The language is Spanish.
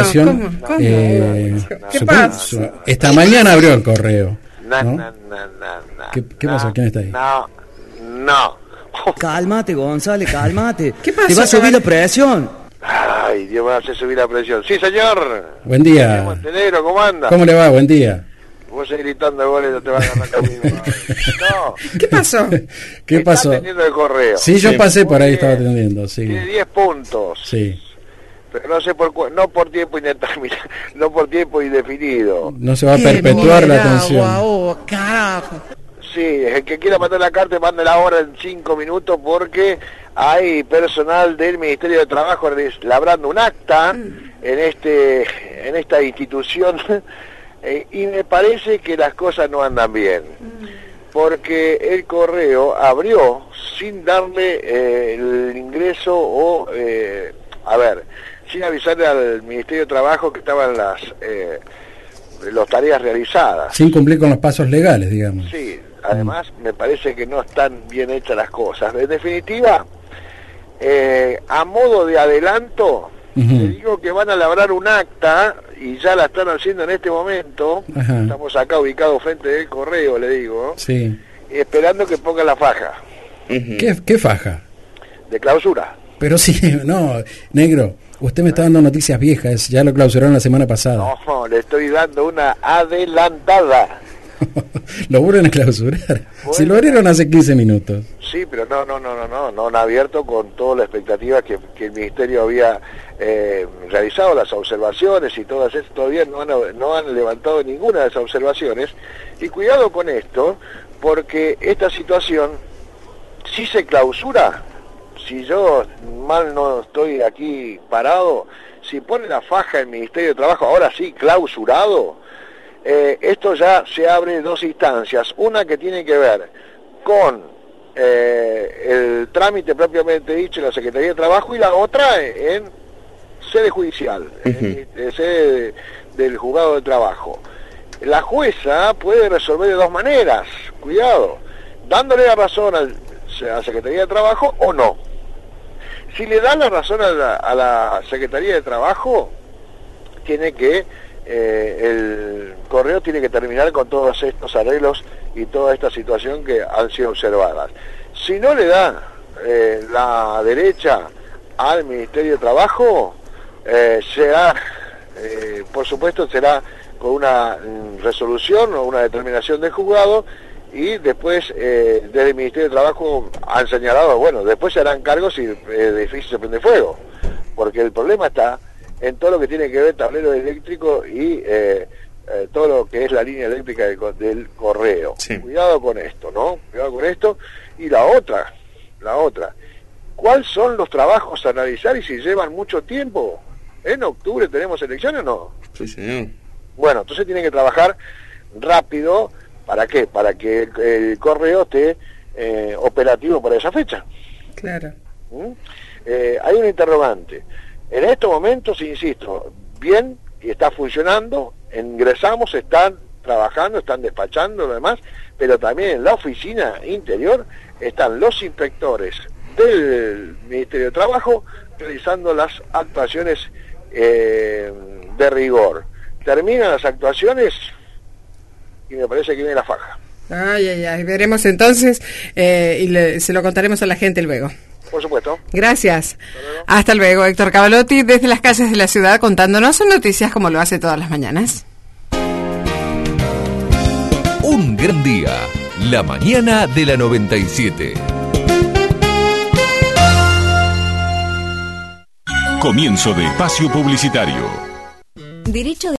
información. ¿Cómo? ¿Qué pasa? Esta mañana abrió el correo. ¿No? ¿Qué pasó? ¿Quién está ahí? No. Cálmate, González, cálmate. ¿Qué pasa, Te va a subir la presión. Ay, Dios me hace subir la presión. Sí, señor. Buen día. Montenegro, ¿cómo anda? ¿Cómo le va? Buen día. Vos seguís gritando goles, no te vas a ganar conmigo. No. ¿Qué pasó? ¿Qué pasó? Está atendiendo el correo. Sí, yo pasé por ahí, estaba atendiendo, sí. Tiene 10 puntos. Sí. Pero no sé no por tiempo indeterminado, no por tiempo indefinido. No se va a perpetuar la tensión. Carajo. Sí, el que quiera mandar la carta, mande la hora en 5 minutos porque hay personal del Ministerio de Trabajo labrando un acta en esta institución y me parece que las cosas no andan bien. Porque el correo abrió sin darle el ingreso o, sin avisarle al Ministerio de Trabajo que estaban las tareas realizadas. Sin cumplir con los pasos legales, digamos. Sí, además me parece que no están bien hechas las cosas. En definitiva, a modo de adelanto, le digo que van a labrar un acta y ya la están haciendo en este momento. Ajá. Estamos acá ubicados frente del correo, le digo, Sí. esperando que pongan la faja ¿Qué faja? de clausura. Pero sí, no, negro, usted me está dando noticias viejas, ya lo clausuraron la semana pasada. No, le estoy dando una adelantada. Lo vuelven a clausurar. Si lo abrieron hace 15 minutos. Sí, pero no han abierto con toda la expectativa que el Ministerio había realizado, las observaciones y todas esas, todavía no han levantado ninguna de esas observaciones. Y cuidado con esto, porque esta situación, si se clausura, si yo mal no estoy aquí parado, si pone la faja el Ministerio de Trabajo, ahora sí, clausurado, esto ya se abre en 2 instancias, una que tiene que ver con el trámite propiamente dicho en la Secretaría de Trabajo y la otra en sede judicial, en sede del Juzgado de Trabajo. La jueza puede resolver de 2 maneras, cuidado, dándole la razón a la Secretaría de Trabajo o no. Si le da la razón a la Secretaría de Trabajo, tiene que el correo tiene que terminar con todos estos arreglos y toda esta situación que han sido observadas. Si no le da la derecha al Ministerio de Trabajo, por supuesto será con una resolución o una determinación del juzgado y después desde el Ministerio de Trabajo han señalado, bueno, después se harán cargos si el edificio se prende fuego, porque el problema está en todo lo que tiene que ver tablero eléctrico y todo lo que es la línea eléctrica del correo. Sí. Cuidado con esto, ¿no? Cuidado con esto. Y la otra, ¿cuáles son los trabajos a analizar y si llevan mucho tiempo? ¿En octubre tenemos elecciones o no? Sí, señor. Bueno, entonces tienen que trabajar rápido. ¿Para qué? Para que el correo esté operativo para esa fecha. Claro. Hay un interrogante. En estos momentos, insisto, bien y está funcionando, ingresamos, están trabajando, están despachando lo demás, pero también en la oficina interior están los inspectores del Ministerio de Trabajo realizando las actuaciones de rigor. Terminan las actuaciones y me parece que viene la faja. Ay, veremos entonces y se lo contaremos a la gente luego. Por supuesto. Gracias. Hasta luego, Héctor Cavalotti, desde las calles de la ciudad, contándonos noticias como lo hace todas las mañanas. Un gran día, la mañana de la 97. Comienzo de espacio publicitario. Derecho de